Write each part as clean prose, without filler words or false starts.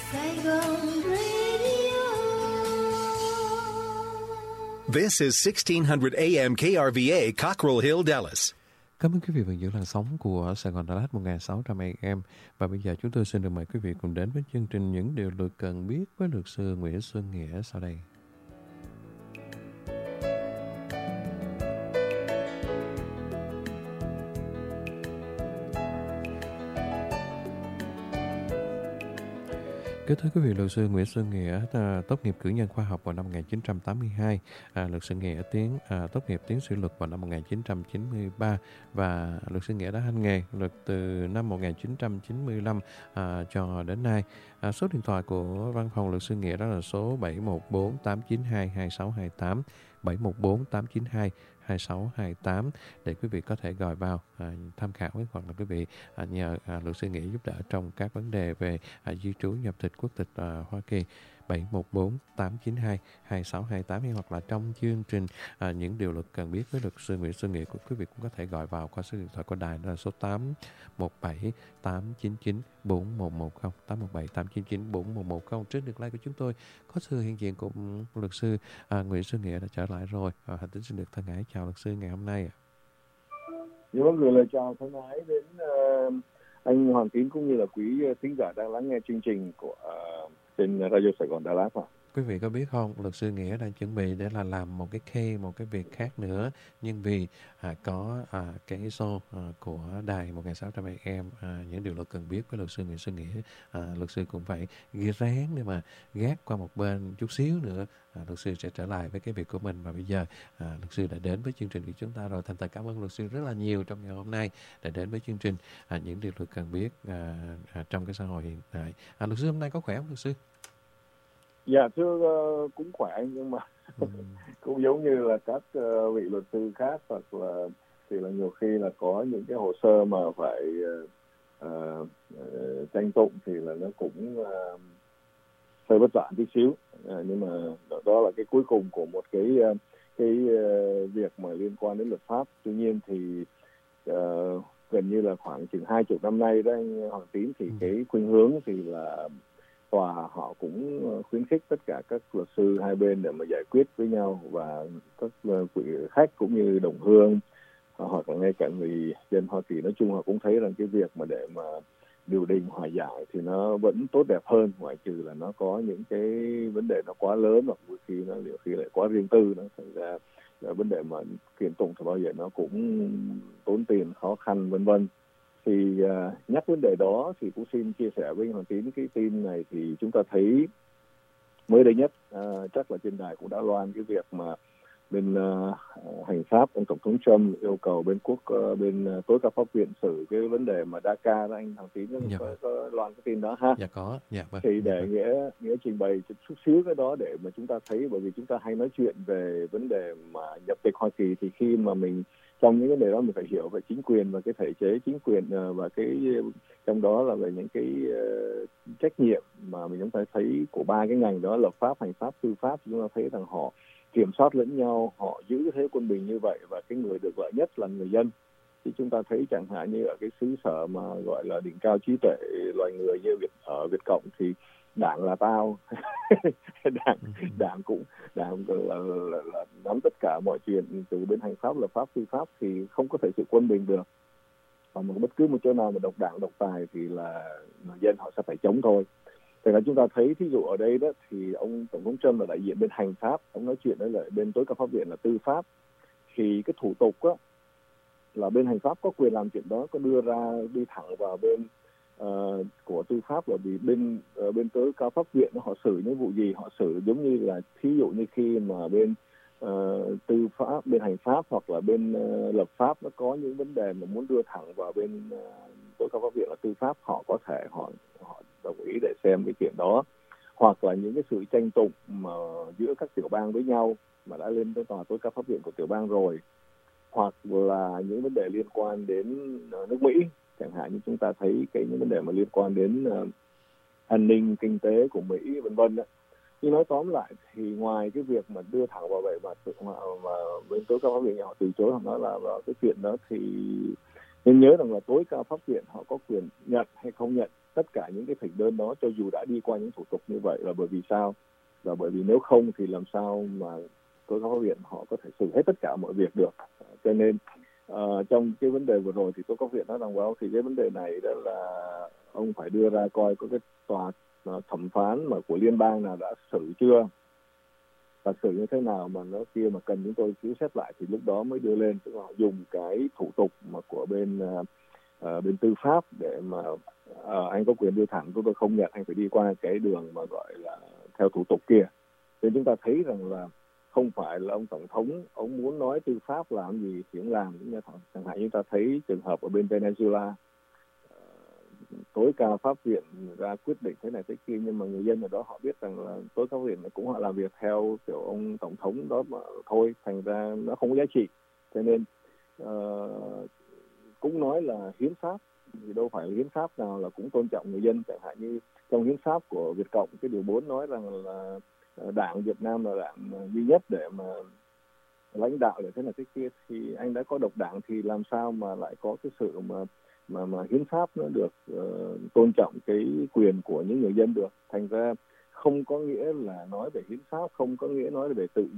Saigon Radio. This is 1600 AM KRVA, Cockrell Hill, Dallas. Cảm ơn quý vị vẫn giữ làn sóng của Sài Gòn Đà Lạt 1600 AM. Và bây giờ chúng tôi xin được mời quý vị cùng đến với chương trình Những Điều Luật Cần Biết với luật sư Nguyễn Xuân Nghĩa sau đây. Kính thưa quý vị, luật sư Nguyễn Xuân Nghĩa tốt nghiệp cử nhân khoa học vào năm 1982, luật sư Nghĩa tốt nghiệp tiến sĩ luật vào năm 1993 và luật sư Nghĩa đã hành nghề luật từ năm 1995 cho đến nay. Số điện thoại của văn phòng luật sư Nghĩa đó là số 714-892-2628, 714-892-2628 để quý vị có thể gọi vào tham khảo hoặc là quý vị nhờ luật sư Nghĩa giúp đỡ trong các vấn đề về di trú, nhập tịch, quốc tịch Hoa Kỳ. 714-892-2628 hoặc là trong chương trình Những Điều Luật Cần Biết với luật sư Nguyễn Xuân Nghĩa, quý vị cũng có thể gọi vào qua số điện thoại của đài đó là số 817-899-4110, 817-899-4110. Trên đường line của chúng tôi có sự hiện diện của luật sư Nguyễn Xuân Nghĩa đã trở lại rồi. Hành Tính xin được thân ái chào luật sư ngày hôm nay. Vâng, gửi lời chào thân ái đến anh Hoàng Tín cũng như là quý thính giả đang lắng nghe chương trình của trên Radio Sài Gòn Đà Lạt. Quý vị có biết không, luật sư Nghĩa đang chuẩn bị để là làm một cái việc khác nữa, nhưng vì có cái show của đài 1600 AM Những Điều Luật Cần Biết với luật sư Nguyễn Xuân Nghĩa, luật sư cũng phải ghi ráng để mà gác qua một bên chút xíu nữa. Luật sư sẽ trở lại với cái việc của mình và bây giờ luật sư đã đến với chương trình của chúng ta rồi. Thành thật cảm ơn luật sư rất là nhiều trong ngày hôm nay đã đến với chương trình Những Điều Luật Cần Biết trong cái xã hội hiện tại. Luật sư hôm nay có khỏe không luật sư? Dạ thưa, cũng khỏe nhưng mà cũng giống như là các vị luật sư khác, hoặc là thì là nhiều khi là có những cái hồ sơ mà phải tranh tụng thì là nó cũng hơi vất vả tí xíu, nhưng mà đó là cái cuối cùng của một cái việc mà liên quan đến luật pháp. Tuy nhiên thì gần như là khoảng chừng 20 năm nay đó anh Hoàng Tín, thì cái khuynh hướng thì là tòa họ cũng khuyến khích tất cả các luật sư hai bên để mà giải quyết với nhau, và các vị khách cũng như đồng hương hoặc là ngay cả người dân Hoa Kỳ nói chung họ cũng thấy rằng cái việc mà để mà điều đình hòa giải thì nó vẫn tốt đẹp hơn, ngoại trừ là nó có những cái vấn đề nó quá lớn hoặc đôi khi nó nhiều khi lại quá riêng tư. Nó thành ra là vấn đề mà kiện tụng thì bao giờ nó cũng tốn tiền, khó khăn vân vân. Thì nhắc vấn đề đó thì cũng xin chia sẻ với Hoàng Tín cái tin này. Thì chúng ta thấy mới đây nhất, chắc là trên đài cũng đã loan cái việc mà bên hành pháp ông tổng thống Trump yêu cầu bên tối cao pháp viện xử cái vấn đề mà DACA đó, anh Hoàng Tín có loan cái tin đó ha? Dạ có. Dạ vâng. Thì để nghĩa trình bày chút xíu cái đó để mà chúng ta thấy, bởi vì chúng ta hay nói chuyện về vấn đề mà nhập tịch Hoa Kỳ, thì khi mà mình trong những vấn đề đó mình phải hiểu về chính quyền và cái thể chế chính quyền, và cái trong đó là về những cái trách nhiệm mà mình chúng ta thấy của ba cái ngành đó, lập pháp, hành pháp, tư pháp. Chúng ta thấy rằng họ kiểm soát lẫn nhau, họ giữ cái thế quân bình như vậy, và cái người được lợi nhất là người dân. Thì chúng ta thấy chẳng hạn như ở cái xứ sở mà gọi là đỉnh cao trí tuệ loài người như ở Việt Cộng thì đảng là tao, đảng là nắm tất cả mọi chuyện từ bên hành pháp, lập pháp, tư pháp, thì không có thể sự quân bình được. Và bất cứ một chỗ nào mà độc đảng, độc tài thì là người dân họ sẽ phải chống thôi. Thế là chúng ta thấy thí dụ ở đây đó thì ông tổng thống Trump là đại diện bên hành pháp, ông nói chuyện với lại bên tối cao pháp viện là tư pháp. Thì cái thủ tục á là bên hành pháp có quyền làm chuyện đó, có đi thẳng vào bên của tư pháp, bởi vì bên tối cao pháp viện họ xử những vụ gì họ xử giống như là thí dụ như khi mà bên tư pháp, bên hành pháp hoặc là bên lập pháp nó có những vấn đề mà muốn đưa thẳng vào bên tối cao pháp viện là tư pháp, họ có thể họ đồng ý để xem cái chuyện đó. Hoặc là những cái sự tranh tụng mà giữa các tiểu bang với nhau mà đã lên tới tòa tối cao pháp viện của tiểu bang rồi, hoặc là những vấn đề liên quan đến nước Mỹ, chẳng hạn như chúng ta thấy những vấn đề mà liên quan đến an ninh kinh tế của Mỹ vân vân. Nhưng nói tóm lại thì ngoài cái việc mà đưa thẳng vào vậy mà bên tối cao pháp viện họ từ chối, họ nói là cái chuyện đó thì nên nhớ rằng là tối cao pháp viện họ có quyền nhận hay không nhận tất cả những cái thực đơn đó cho dù đã đi qua những thủ tục như vậy là bởi vì sao? Và bởi vì nếu không thì làm sao mà tố cáo viện họ có thể xử hết tất cả mọi việc được. Cho nên trong cái vấn đề vừa rồi thì tố cáo viện nói rằng wow, thì cái vấn đề này đó là ông phải đưa ra coi có cái tòa thẩm phán mà của liên bang nào đã xử chưa, và xử như thế nào mà nó kia mà cần chúng tôi cứu xét lại thì lúc đó mới đưa lên. Tức là họ dùng cái thủ tục mà của bên tư pháp để mà anh có quyền đưa thẳng, tôi không nhận, anh phải đi qua cái đường mà gọi là theo thủ tục kia. Nên chúng ta thấy rằng là không phải là ông tổng thống ông muốn nói tư pháp làm gì thì ông làm. Chẳng hạn chúng ta thấy trường hợp ở bên Venezuela, tối cao pháp viện ra quyết định thế này thế kia, nhưng mà người dân ở đó họ biết rằng là tối cao viện cũng họ làm việc theo kiểu ông tổng thống đó mà thôi, thành ra nó không có giá trị. Cho nên cũng nói là hiến pháp thì đâu phải là hiến pháp nào là cũng tôn trọng người dân. Chẳng hạn như trong hiến pháp của Việt Cộng, cái điều 4 nói rằng là đảng Việt Nam là đảng duy nhất để mà lãnh đạo để thế này thế kia, thì anh đã có độc đảng thì làm sao mà lại có cái sự mà hiến pháp nó được tôn trọng cái quyền của những người dân được. Thành ra không có nghĩa là nói về hiến pháp, không có nghĩa nói về tự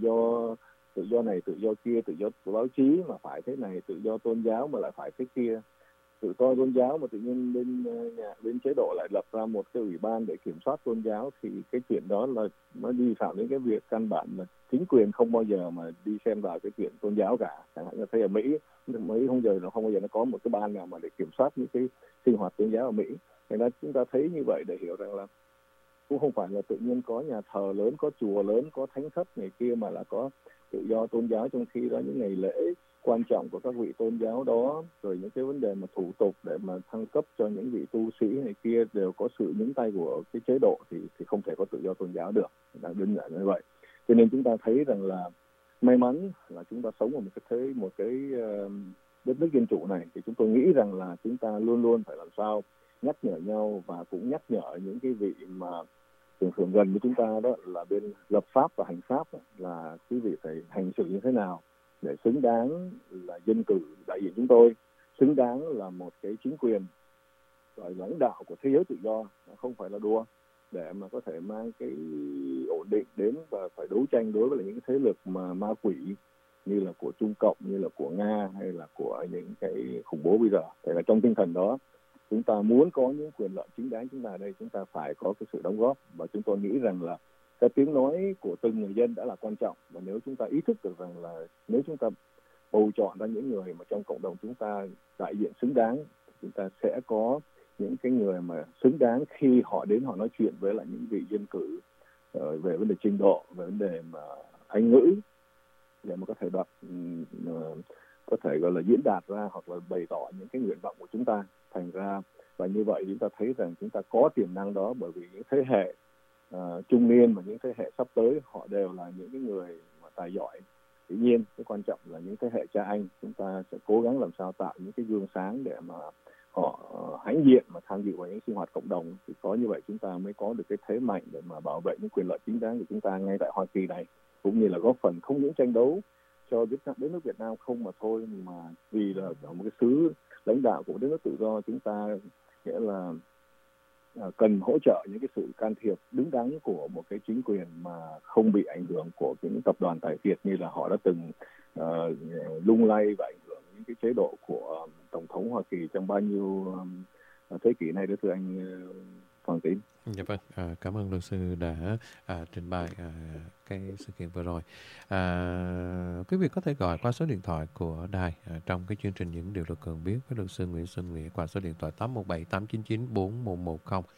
do này, tự do kia, tự do của báo chí mà phải thế này, tự do tôn giáo mà lại phải thế kia. Tự do tôn giáo mà tự nhiên bên chế độ lại lập ra một cái ủy ban để kiểm soát tôn giáo, thì cái chuyện đó là nó vi phạm đến cái việc căn bản là chính quyền không bao giờ mà đi xem vào cái chuyện tôn giáo cả. Chẳng hạn như thấy ở Mỹ không bao giờ nó có một cái ban nào mà để kiểm soát những cái sinh hoạt tôn giáo ở Mỹ. Thành ra chúng ta thấy như vậy để hiểu rằng là cũng không phải là tự nhiên có nhà thờ lớn, có chùa lớn, có thánh thất này kia mà là có tự do tôn giáo, trong khi đó những ngày lễ quan trọng của các vị tôn giáo đó, rồi những cái vấn đề mà thủ tục để mà thăng cấp cho những vị tu sĩ này kia đều có sự nhúng tay của cái chế độ, thì không thể có tự do tôn giáo được. Đơn giản như vậy. Cho nên chúng ta thấy rằng là may mắn là chúng ta sống ở một cái đất nước dân chủ này, thì chúng tôi nghĩ rằng là chúng ta luôn luôn phải làm sao nhắc nhở nhau và cũng nhắc nhở những cái vị mà thường gần với chúng ta đó là bên lập pháp và hành pháp, là quý vị phải hành xử như thế nào để xứng đáng là dân cử đại diện chúng tôi, xứng đáng là một cái chính quyền gọi lãnh đạo của thế giới tự do, không phải là đùa, để mà có thể mang cái ổn định đến và phải đấu tranh đối với những cái thế lực mà ma quỷ như là của Trung Cộng, như là của Nga hay là của những cái khủng bố bây giờ. Thế là trong tinh thần đó, chúng ta muốn có những quyền lợi chính đáng, chúng ta ở đây chúng ta phải có cái sự đóng góp, và chúng tôi nghĩ rằng là cái tiếng nói của từng người dân đã là quan trọng. Và nếu chúng ta ý thức được rằng là nếu chúng ta bầu chọn ra những người mà trong cộng đồng chúng ta đại diện xứng đáng, chúng ta sẽ có những cái người mà xứng đáng khi họ đến họ nói chuyện với lại những vị dân cử về vấn đề trình độ, về vấn đề mà Anh ngữ, để mà có thể có thể gọi là diễn đạt ra hoặc là bày tỏ những cái nguyện vọng của chúng ta. Thành ra và như vậy chúng ta thấy rằng chúng ta có tiềm năng đó, bởi vì những thế hệ trung niên và những thế hệ sắp tới họ đều là những cái người mà tài giỏi. Tuy nhiên cái quan trọng là những thế hệ cha anh chúng ta sẽ cố gắng làm sao tạo những cái gương sáng để mà họ hãnh diện mà tham dự vào những sinh hoạt cộng đồng. Thì có như vậy chúng ta mới có được cái thế mạnh để mà bảo vệ những quyền lợi chính đáng của chúng ta ngay tại Hoa Kỳ này, cũng như là góp phần không những tranh đấu cho đất nước Việt Nam không mà thôi, mà vì là một cái xứ lãnh đạo của đất nước tự do, chúng ta nghĩa là cần hỗ trợ những cái sự can thiệp đứng đắn của một cái chính quyền mà không bị ảnh hưởng của những tập đoàn tài phiệt như là họ đã từng lung lay và ảnh hưởng những cái chế độ của tổng thống Hoa Kỳ trong bao nhiêu thế kỷ này đó, thưa anh Hoàng Tín. Dạ vâng, cảm ơn luật sư đã trình bày cái sự kiện vừa rồi. Quý vị có thể gọi qua số điện thoại của đài trong cái chương trình Những Điều Luật Cần Biết với luật sư Nguyễn Xuân Nghĩa qua số điện thoại 817-899-4110,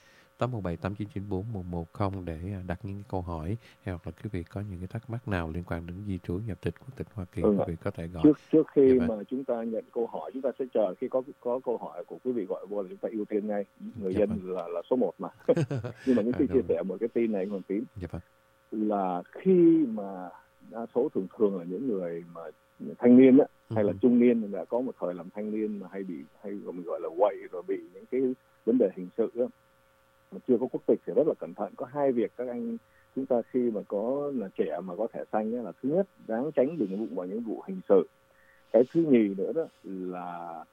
817-899-4110 để đặt những câu hỏi, hoặc là quý vị có những cái thắc mắc nào liên quan đến di trú, nhập tịch, quốc tịch Hoa Kỳ, quý vị có thể gọi. Trước khi mà chúng ta nhận câu hỏi, chúng ta sẽ chờ khi có câu hỏi của quý vị gọi vô là chúng ta ưu tiên ngay. Người dân là số 1 mà. Nhưng mà những khi chia sẻ một cái tin này còn Tín, là khi mà đa số thường là những người mà thanh niên á, hay là trung niên đã có một thời làm thanh niên mà hay mình gọi là quậy rồi bị những cái vấn đề hình sự á, mà chưa có quốc tịch thì rất là cẩn thận. Có hai việc các anh chúng ta khi mà có là trẻ mà có thẻ xanh là thứ nhất, đáng tránh đừng đụng vào những vụ hình sự. Cái thứ nhì nữa đó là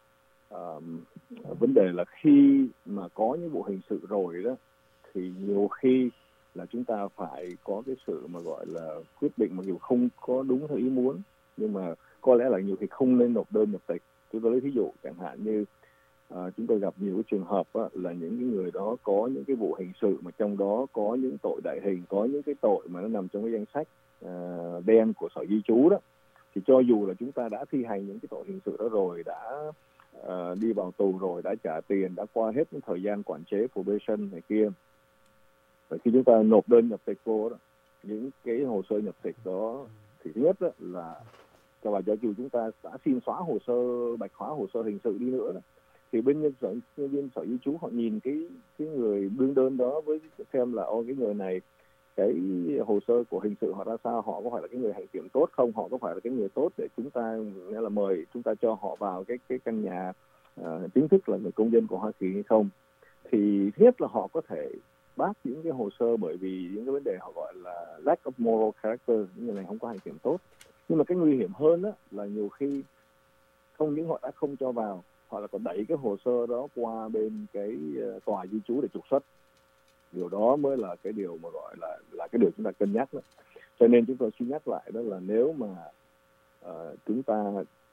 vấn đề là khi mà có những vụ hình sự rồi đó thì nhiều khi là chúng ta phải có cái sự mà gọi là quyết định mặc dù không có đúng theo ý muốn, nhưng mà có lẽ là nhiều khi không nên nộp đơn nhập tịch. Chúng tôi lấy ví dụ chẳng hạn như chúng tôi gặp nhiều cái trường hợp á, là những cái người đó có những cái vụ hình sự mà trong đó có những tội đại hình, có những cái tội mà nó nằm trong cái danh sách đen của Sở Di trú đó, thì cho dù là chúng ta đã thi hành những cái tội hình sự đó rồi, đã đi vào tù rồi, đã trả tiền, đã qua hết những thời gian quản chế probation này kia, và khi chúng ta nộp đơn nhập tịch vô đó, những cái hồ sơ nhập tịch đó thì thứ nhất đó là cho dù chúng ta đã xin xóa hồ sơ, bạch hóa hồ sơ hình sự đi nữa đó, thì bên nhân viên Sở Di trú họ nhìn cái người đương đơn đó với xem là cái người này cái hồ sơ của hình sự họ ra sao, họ có phải là cái người hạnh kiểm tốt không, họ có phải là cái người tốt để chúng ta nghĩa là mời chúng ta cho họ vào cái căn nhà chính thức là người công dân của Hoa Kỳ hay không. Thì thứ nhất là họ có thể bác những cái hồ sơ bởi vì những cái vấn đề họ gọi là lack of moral character, những người này không có hạnh kiểm tốt. Nhưng mà cái nguy hiểm hơn đó là nhiều khi không những họ đã không cho vào, họ là còn đẩy cái hồ sơ đó qua bên cái tòa di trú để trục xuất. Điều đó mới là cái điều mà gọi là cái điều chúng ta cân nhắc đó. Cho nên chúng tôi xin nhắc lại đó là nếu mà chúng ta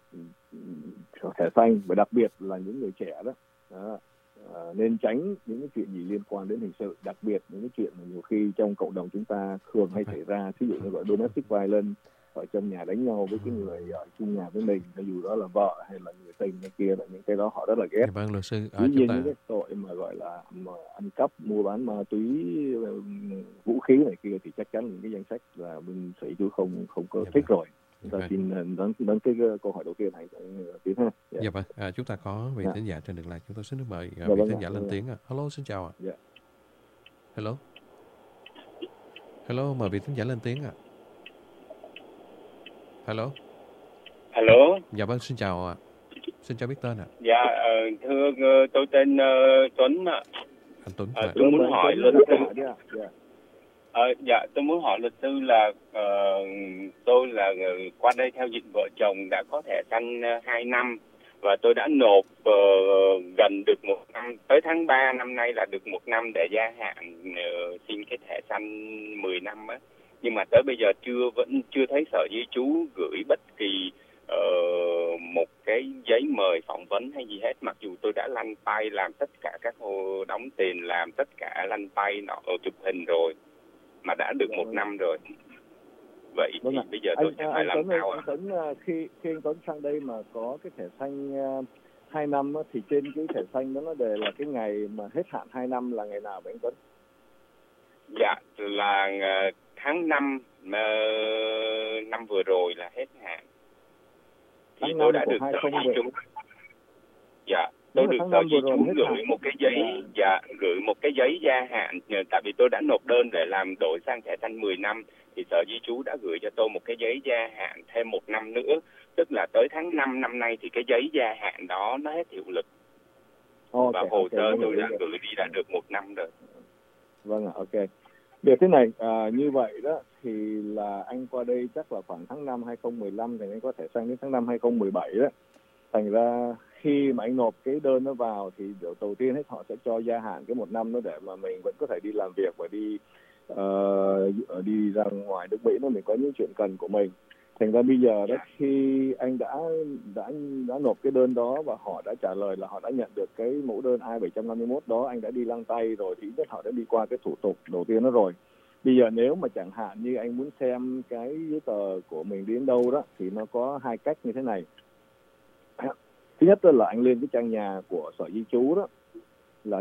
có thẻ xanh, và đặc biệt là những người trẻ đó, nên tránh những cái chuyện gì liên quan đến hình sự, đặc biệt những cái chuyện mà nhiều khi trong cộng đồng chúng ta thường hay xảy ra, ví dụ như gọi domestic violence, ở trong nhà đánh nhau với cái người ở chung nhà với mình, cho dù đó là vợ hay là người tình này kia, là những cái đó họ rất là ghét. Vâng, luật sư, dĩ nhiên những cái tội mà gọi là mà ăn cắp, mua bán ma túy, vũ khí này kia thì chắc chắn những cái danh sách là bên Sở Di trú không có thích rồi. Chúng ta xin đón cái câu hỏi đầu tiên này Tiến ha. Dạ vâng, chúng ta có vị thính giả trên đường lại, chúng tôi xin được mời vị thính giả lên tiếng. Hello, xin chào ạ. Hello, mời vị thính giả lên tiếng ạ. Hello. Dạ vâng, xin chào ạ. Xin cho biết tên ạ. Dạ, thưa tôi tên Tuấn ạ. Anh Tuấn. Tôi muốn hỏi luật sư. Dạ, tôi muốn hỏi luật sư là tôi là qua đây theo diện vợ chồng đã có thẻ xanh 2 năm và tôi đã nộp gần được 1 năm, tới tháng 3 năm nay là được 1 năm để gia hạn xin cái thẻ xanh 10 năm á. Nhưng mà tới bây giờ vẫn chưa thấy Sở Di trú gửi bất kỳ một cái giấy mời phỏng vấn hay gì hết, mặc dù tôi đã lăn tay làm tất cả các hồ đóng tiền, làm tất cả lăn tay chụp hình rồi mà đã được 1 năm rồi. Vậy thì bây giờ tôi sẽ phải làm sao ạ? Tuấn, khi anh Tuấn sang đây mà có cái thẻ xanh 2 năm á, thì trên cái thẻ xanh đó nó đề là cái ngày mà hết hạn 2 năm là ngày nào vậy anh Tuấn? Dạ, là tháng 5 năm vừa rồi là hết hạn. Thì tôi đã được Sở Di trú. Dạ, tôi được Sở Di trú gửi một cái giấy, gửi một cái giấy gia hạn, tại vì tôi đã nộp đơn để làm đổi sang thẻ xanh 10 năm thì Sở Di trú đã gửi cho tôi một cái giấy gia hạn thêm 1 năm nữa, tức là tới tháng 5 năm nay thì cái giấy gia hạn đó nó hết hiệu lực. Và hồ sơ tôi đã gửi đi đã được 1 năm rồi. Vâng ạ, ok. Điều thế này, như vậy đó thì là anh qua đây chắc là khoảng tháng 5 2015 thì anh có thẻ xanh đến tháng 5 2017 đó. Thành ra khi mà anh nộp cái đơn nó vào thì điều đầu tiên hết họ sẽ cho gia hạn cái 1 năm đó để mà mình vẫn có thể đi làm việc và đi ra ngoài nước Mỹ nếu mình có những chuyện cần của mình. Thành ra bây giờ đó khi anh đã nộp cái đơn đó và họ đã trả lời là họ đã nhận được cái mẫu đơn I-751 đó, anh đã đi lăng tay rồi thì ít họ đã đi qua cái thủ tục đầu tiên đó rồi. Bây giờ nếu mà chẳng hạn như anh muốn xem cái giấy tờ của mình đến đâu đó thì nó có 2 cách như thế này. Thứ nhất là anh lên cái trang nhà của Sở Di trú đó là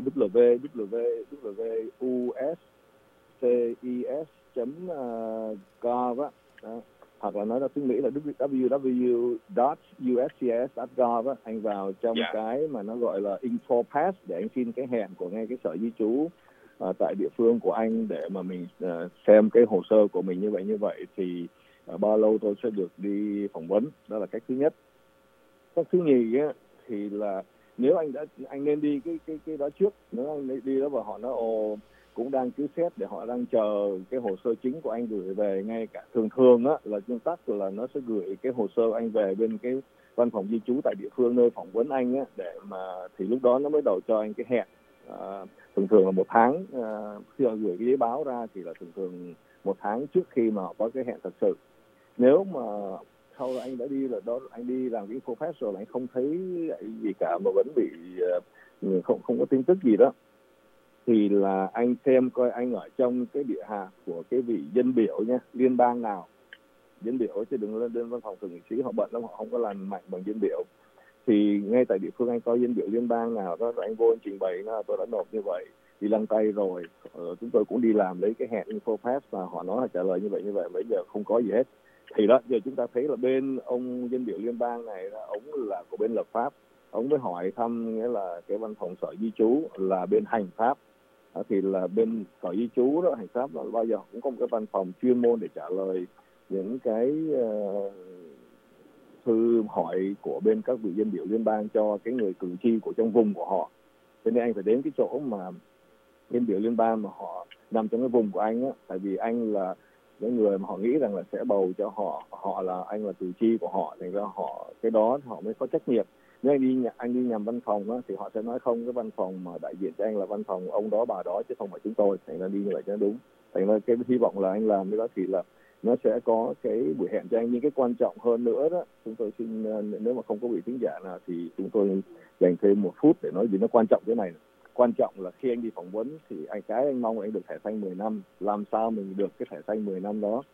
www.uscis.gov á, hoặc là nói là tiếng Mỹ là www.uscis.gov á. Anh vào trong cái mà nó gọi là info pass để anh xin cái hẹn của ngay cái Sở Di trú tại địa phương của anh để mà mình xem cái hồ sơ của mình như vậy thì bao lâu tôi sẽ được đi phỏng vấn. Đó là cách thứ nhất. Cách thứ nhì á, thì là nếu anh nên đi cái đó trước, nếu anh đi đó và họ nói cũng đang cứu xét để họ đang chờ cái hồ sơ chính của anh gửi về ngay cả thường á là nguyên tắc là nó sẽ gửi cái hồ sơ anh về bên cái văn phòng di trú tại địa phương nơi phỏng vấn anh á, để mà thì lúc đó nó mới đầu cho anh cái hẹn. Thường thường là một tháng, khi họ gửi cái giấy báo ra thì là thường thường một tháng trước khi mà họ có cái hẹn thật sự. Nếu mà sau anh đã đi là đó, anh đi làm cái Infofast rồi anh không thấy gì cả mà vẫn bị không có tin tức gì đó, thì là anh xem coi anh ở trong cái địa hạt của cái vị dân biểu nha, liên bang nào, dân biểu chứ đừng lên văn phòng thượng nghị sĩ, họ bận lắm, họ không có làm mạnh bằng dân biểu. Thì ngay tại địa phương anh có dân biểu liên bang nào đó, rồi anh vô anh trình bày nó tôi đã nộp như vậy, đi lăn tay rồi. Chúng tôi cũng đi làm lấy cái hẹn Infofast và họ nói là trả lời như vậy, bây giờ không có gì hết. Thì đó, giờ chúng ta thấy là bên ông dân biểu liên bang này, ông là của bên lập pháp, ông mới hỏi thăm nghĩa là cái văn phòng sở di trú là bên hành pháp. Thì là bên sở di trú đó, hành pháp là bao giờ cũng có một cái văn phòng chuyên môn để trả lời những cái thư hỏi của bên các vị dân biểu liên bang cho cái người cử tri của trong vùng của họ. Cho nên anh phải đến cái chỗ mà dân biểu liên bang mà họ nằm trong cái vùng của anh á, tại vì anh là những người mà họ nghĩ rằng là sẽ bầu cho họ là anh là cử tri của họ, thành ra họ cái đó họ mới có trách nhiệm. Nếu anh đi nhầm văn phòng á, thì họ sẽ nói không, cái văn phòng mà đại diện cho anh là văn phòng ông đó bà đó chứ không phải chúng tôi, thành ra đi như vậy cho nó đúng. Thành ra cái hy vọng là anh làm cái đó thì là nó sẽ có cái buổi hẹn cho anh. Nhưng cái quan trọng hơn nữa đó, chúng tôi xin, nếu mà không có vị thính giả nào thì chúng tôi dành thêm 1 phút để nói gì nó quan trọng cái này. Quan trọng là khi anh đi phỏng vấn thì anh mong là anh được thẻ xanh 10 năm. Làm sao mình được cái thẻ xanh 10 năm đó?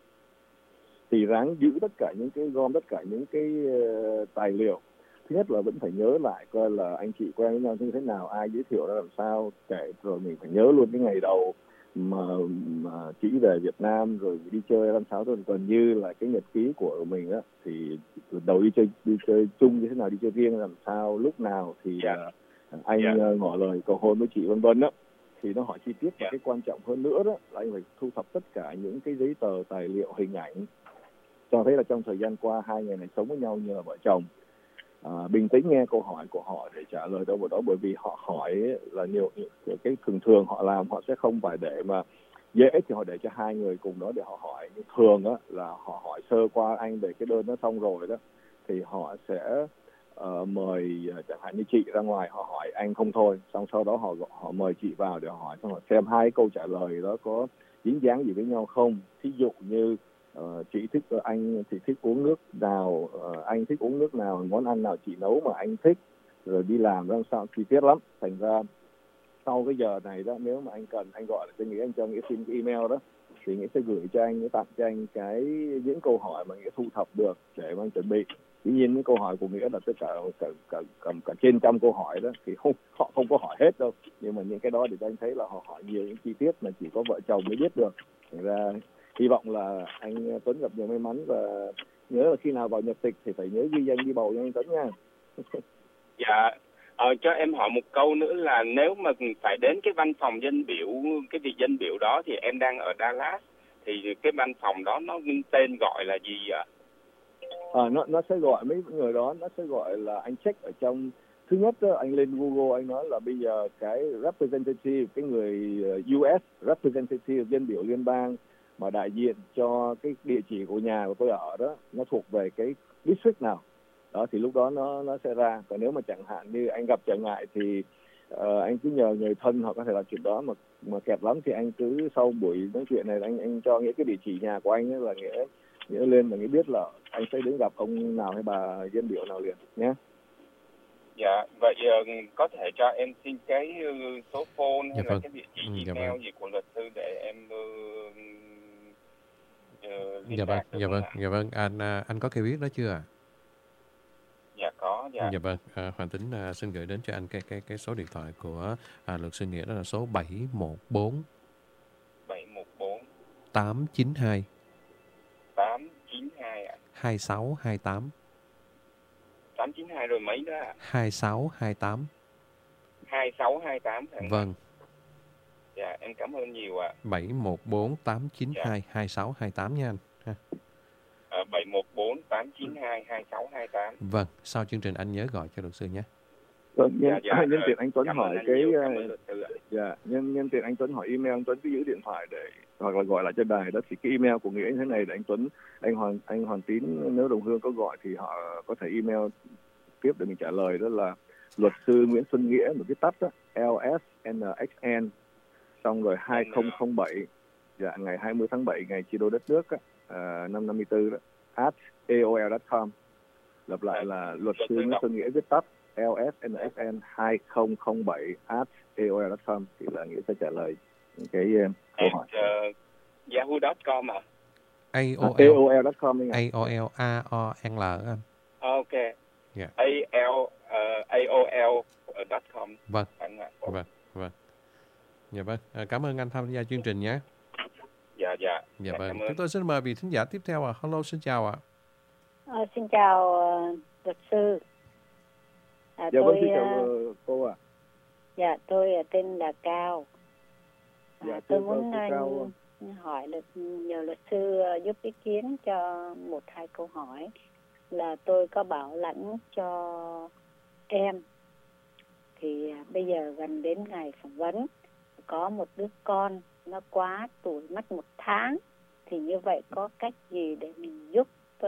Thì ráng giữ gom tất cả những cái tài liệu. Thứ nhất là vẫn phải nhớ lại coi là anh chị quen với nhau như thế nào, ai giới thiệu ra làm sao, kể rồi mình phải nhớ luôn cái ngày đầu mà chỉ về Việt Nam rồi đi chơi làm sao thôi. Còn như là cái nhật ký của mình á, thì đầu đi chơi chung như thế nào, đi chơi riêng làm sao, lúc nào thì anh ngỏ lời cầu hôn với chị vân vân đó, thì nó hỏi chi tiết. Và cái quan trọng hơn nữa đó là anh phải thu thập tất cả những cái giấy tờ, tài liệu, hình ảnh cho thấy là trong thời gian qua 2 người này sống với nhau như là vợ chồng. Bình tĩnh nghe câu hỏi của họ để trả lời đâu vào đó, bởi vì họ hỏi là nhiều cái thường họ làm, họ sẽ không phải để mà dễ thì họ để cho 2 người cùng đó để họ hỏi. Nhưng thường á là họ hỏi sơ qua anh về cái đơn nó xong rồi đó, thì họ sẽ mời chẳng hạn như chị ra ngoài, họ hỏi anh không thôi, xong sau đó họ mời chị vào để hỏi, xong họ xem 2 câu trả lời đó có dính dáng gì với nhau không. Thí dụ như chị thích anh thì thích uống nước nào, anh thích uống nước nào, món ăn nào chị nấu mà anh thích, rồi đi làm làm sao, chi tiết lắm. Thành ra sau cái giờ này đó, nếu mà anh cần, anh gọi là cho Nghĩa, anh cho Nghĩa xin cái email đó, thì Nghĩa sẽ gửi cho anh, tặng cho anh những câu hỏi mà Nghĩa thu thập được để mà anh chuẩn bị. Dĩ nhiên những câu hỏi của Nghĩa là tất cả trên 100 câu hỏi đó thì họ không có hỏi hết đâu, nhưng mà những cái đó để cho anh thấy là họ hỏi nhiều những chi tiết mà chỉ có vợ chồng mới biết được. Thành ra hy vọng là anh Tuấn gặp nhiều may mắn, và nhớ là khi nào vào nhập tịch thì phải nhớ ghi danh đi bầu cho anh Tuấn nha. Dạ, cho em hỏi một câu nữa là nếu mà phải đến cái văn phòng dân biểu, cái vị dân biểu đó, thì em đang ở Dallas, thì cái văn phòng đó nó tên gọi là gì ạ? Nó sẽ gọi mấy người đó, nó sẽ gọi là, anh check ở trong, thứ nhất đó, anh lên Google anh nói là bây giờ cái representative, cái người US representative, dân biểu liên bang mà đại diện cho cái địa chỉ của nhà của tôi ở đó, nó thuộc về cái district nào đó, thì lúc đó nó sẽ ra. Còn nếu mà chẳng hạn như anh gặp trở ngại thì anh cứ nhờ người thân họ có thể làm chuyện đó, mà kẹt lắm thì anh cứ sau buổi nói chuyện này anh cho Nghĩa cái địa chỉ nhà của anh ấy, là Nghĩa lên mà Nghĩa biết là anh sẽ đến gặp ông nào hay bà dân biểu nào liền nhé. Dạ, vậy có thể cho em xin cái số phone hay là cái địa chỉ email gì của luật sư để em liên lạc được không ạ? Dạ vâng, anh có cái viết đó chưa ạ? Dạ có, dạ. Dạ vâng, Hoàng Tính xin gửi đến cho anh cái số điện thoại của luật sư Nghĩa, đó là số 714 892 ạ. 2628. 892 rồi mấy đó ạ? 2628. 2628 phải không? Vâng. Dạ, em cảm ơn nhiều ạ. 714 892 2628 nha anh. 714 892 2628. Vâng, sau chương trình anh nhớ gọi cho luật sư nhé. Nhân tiện anh Tuấn hỏi nhân tiện anh Tuấn hỏi email, anh Tuấn cứ giữ điện thoại để hoặc là gọi lại cho đài đó, thì cái email của Nghĩa như thế này để anh Tuấn, anh Hoàng Tín nếu đồng hương có gọi thì họ có thể email tiếp để mình trả lời, đó là luật sư Nguyễn Xuân Nghĩa, một cái tắt đó, LSNXN, xong rồi 2007, dạ, ngày 20 tháng 7 ngày chia đôi đất nước á, năm 54 đó, @aol.com. Lặp lại là luật sư Nguyễn Xuân Nghĩa viết tắt LSNXN 2007 @aol.com, thì là Nghĩa sẽ trả lời cái câu hỏi. Yahoo.com à? AOL.com anh ạ. AOL anh. Ok. Dạ. AOL.com. Vâng. Dạ vâng. Cảm ơn anh tham gia chương trình nhé. Dạ Vâng. Cảm ơn. Chúng tôi xin mời vị thính giả tiếp theo ạ. Hello, xin chào ạ. Xin chào luật sư. Dạ vâng, xin chào cô ạ. Dạ, tôi tên là Cao. Dạ, tôi muốn Cao hỏi nhờ luật sư giúp ý kiến cho 1-2 câu hỏi. Là tôi có bảo lãnh cho em, thì bây giờ gần đến ngày phỏng vấn, có một đứa con nó quá tuổi mất 1 tháng, thì như vậy có cách gì để mình giúp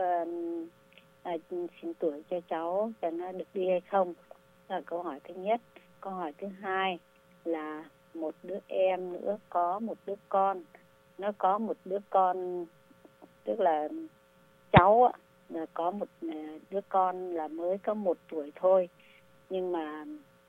xin tuổi cho cháu cho nó được đi hay không? Đó là câu hỏi thứ nhất. Câu hỏi thứ hai là một đứa em nữa có một đứa con, nó có một đứa con, tức là cháu là có một đứa con là mới có 1 tuổi thôi, nhưng mà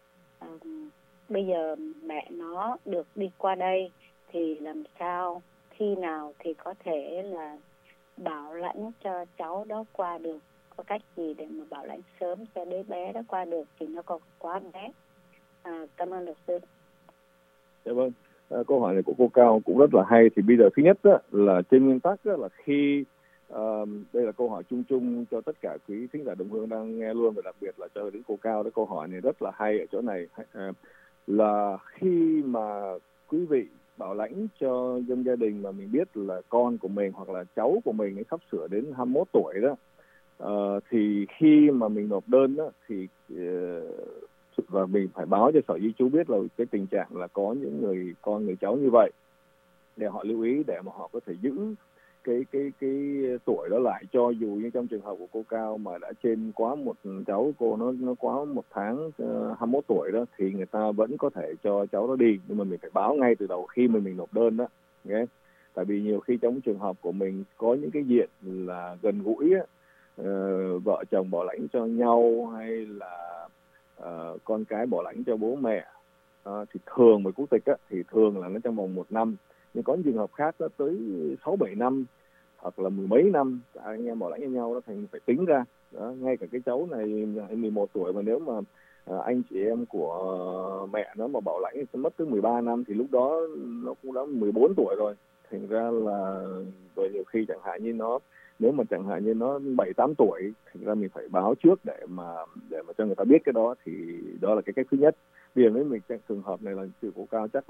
bây giờ mẹ nó được đi qua đây, thì làm sao, khi nào thì có thể là bảo lãnh cho cháu đó qua được? Có cách gì để mà bảo lãnh sớm cho đứa bé đó qua được, thì nó còn quá bé. Cảm ơn luật sư. Dạ vâng, câu hỏi này của cô Cao cũng rất là hay. Thì bây giờ thứ nhất á, là trên nguyên tắc á, là khi đây là câu hỏi chung chung cho tất cả quý thính giả đồng hương đang nghe luôn, và đặc biệt là cho đến cô Cao. Cái câu hỏi này rất là hay ở chỗ này, là khi mà quý vị bảo lãnh cho dân gia đình mà mình biết là con của mình hoặc là cháu của mình sắp sửa đến 21 tuổi đó, thì khi mà mình nộp đơn đó, thì và mình phải báo cho Sở Di trú biết là cái tình trạng là có những người con người cháu như vậy, để họ lưu ý, để mà họ có thể giữ cái tuổi đó lại. Cho dù như trong trường hợp của cô Cao mà đã trên quá một cháu cô nó quá 1 tháng 21 tuổi đó, thì người ta vẫn có thể cho cháu nó đi, nhưng mà mình phải báo ngay từ đầu khi mà mình nộp đơn đó. Okay? Tại vì nhiều khi trong trường hợp của mình có những cái diện là gần gũi á, vợ chồng bảo lãnh cho nhau, hay là con cái bảo lãnh cho bố mẹ, thì thường với quốc tịch á, thì thường là nó trong vòng 1 năm. Nhưng có những trường hợp khác đó tới 6-7 năm hoặc là 10 mấy năm anh em bảo lãnh cho nhau đó, thành phải tính ra đó. Ngay cả cái cháu này 11 tuổi mà nếu mà anh chị em của mẹ nó mà bảo lãnh thì mất tới 13 năm, thì lúc đó nó cũng đã 14 tuổi rồi. Thành ra là rồi nhiều khi chẳng hạn như nó, nếu mà chẳng hạn như nó 7-8 tuổi, thành ra mình phải báo trước để mà cho người ta biết cái đó. Thì đó là cái cách thứ nhất. Vì với mình trong trường hợp này là sự cố Cao chắc là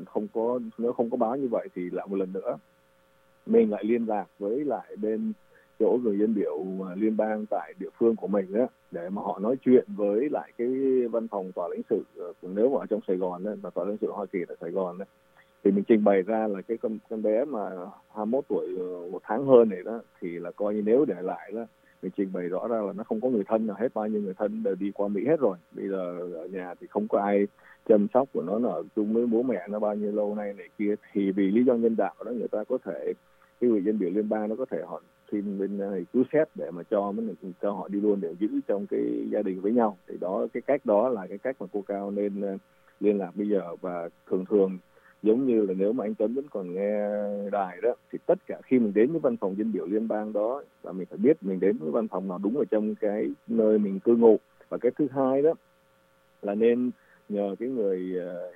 nếu không có báo như vậy, thì lại một lần nữa mình lại liên lạc với lại bên chỗ người dân biểu liên bang tại địa phương của mình đó, để mà họ nói chuyện với lại cái văn phòng tòa lãnh sự, nếu mà ở trong Sài Gòn đó, là tòa lãnh sự Hoa Kỳ tại Sài Gòn đó, thì mình trình bày ra là cái con bé mà 21 tuổi 1 tháng hơn này đó, thì là coi như nếu để lại đó, mình trình bày rõ ra là nó không có người thân nào hết, bao nhiêu người thân đều đi qua Mỹ hết rồi. Bây giờ ở nhà thì không có ai chăm sóc của nó ở chung với bố mẹ nó bao nhiêu lâu nay này kia, thì vì lý do nhân đạo đó, người ta có thể, cái người dân biểu liên bang nó có thể họ xin bên này cứu xét để mà cho họ đi luôn, để giữ trong cái gia đình với nhau. Thì đó, cái cách đó là cái cách mà cô Cao nên liên lạc bây giờ. Và thường giống như là nếu mà anh Tuấn vẫn còn nghe đài đó, thì tất cả khi mình đến với văn phòng dân biểu liên bang đó, là mình phải biết mình đến với văn phòng nào đúng ở trong cái nơi mình cư ngụ. Và cái thứ hai đó là nên nhờ cái người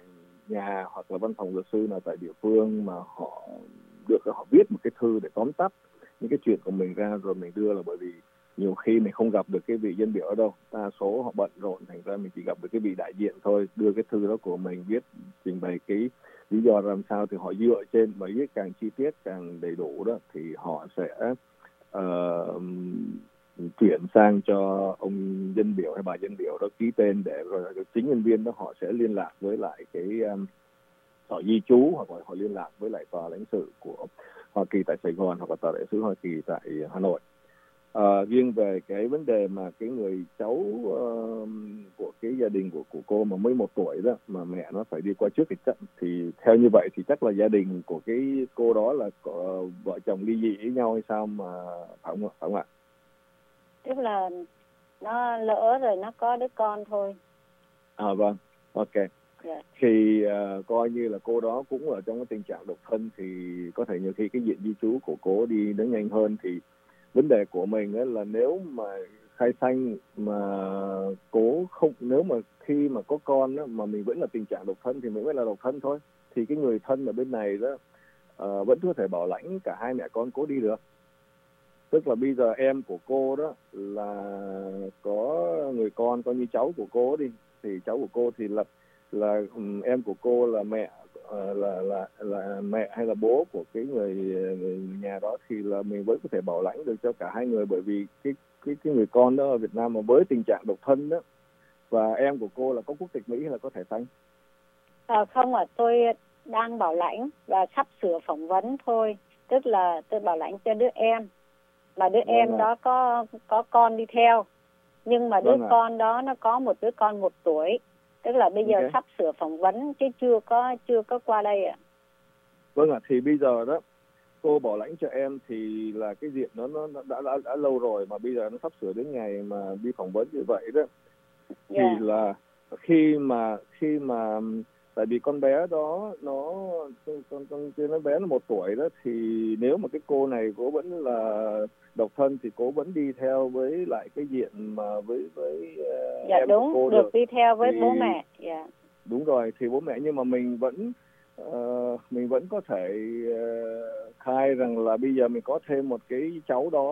nhà hoặc là văn phòng luật sư nào tại địa phương mà họ viết một cái thư để tóm tắt những cái chuyện của mình ra, rồi mình đưa. Là bởi vì nhiều khi mình không gặp được cái vị dân biểu ở đâu, đa số họ bận rộn, thành ra mình chỉ gặp được cái vị đại diện thôi. Đưa cái thư đó của mình viết trình bày cái lý do làm sao, thì họ dựa trên mà viết càng chi tiết càng đầy đủ đó, thì họ sẽ chuyển sang cho ông dân biểu hay bà dân biểu đó ký tên, để rồi chính nhân viên đó họ sẽ liên lạc với lại cái Sở Di trú, hoặc là họ liên lạc với lại tòa lãnh sự của Hoa Kỳ tại Sài Gòn, hoặc là tòa lãnh sự Hoa Kỳ tại Hà Nội. Riêng về cái vấn đề mà cái người cháu của cái gia đình của cô mà mới 1 tuổi đó mà mẹ nó phải đi qua trước thì theo như vậy thì chắc là gia đình của cái cô đó là vợ chồng ly dị với nhau hay sao mà phải không ạ? Tức là nó lỡ rồi nó có đứa con thôi. Vâng, ok. Dạ. Thì coi như là cô đó cũng ở trong cái tình trạng độc thân thì có thể nhiều khi cái diện di trú của cô đi nó nhanh hơn. Thì vấn đề của mình ấy là nếu mà khai sanh mà cố không, nếu mà khi mà có con đó, mà mình vẫn là tình trạng độc thân thì mình vẫn là độc thân thôi. Thì cái người thân ở bên này đó vẫn có thể bảo lãnh cả hai mẹ con cố đi được. Tức là bây giờ em của cô đó là có người con coi như cháu của cô đi, thì cháu của cô thì là em của cô là mẹ là mẹ hay là bố của cái người nhà đó thì là mình vẫn có thể bảo lãnh được cho cả hai người, bởi vì cái người con đó ở Việt Nam mà với tình trạng độc thân đó và em của cô là có quốc tịch Mỹ hay là có thẻ xanh? Không ạ, tôi đang bảo lãnh và sắp sửa phỏng vấn thôi. Tức là tôi bảo lãnh cho đứa em, mà đứa em đó có con đi theo, nhưng mà đứa con đó nó có một đứa con 1 tuổi. Tức là bây giờ sắp sửa phỏng vấn chứ chưa có qua đây ạ. Vâng ạ, thì bây giờ đó cô bảo lãnh cho em thì là cái diện nó đã lâu rồi, mà bây giờ nó sắp sửa đến ngày mà đi phỏng vấn như vậy đó. Thì là khi mà tại vì con bé đó con bé nó 1 tuổi đó, thì nếu mà cái cô này cô vẫn là độc thân thì cô vẫn đi theo với lại cái diện mà với em đúng, của cô được đi theo với bố mẹ. Đúng rồi, thì bố mẹ, nhưng mà mình vẫn có thể khai rằng là bây giờ mình có thêm một cái cháu đó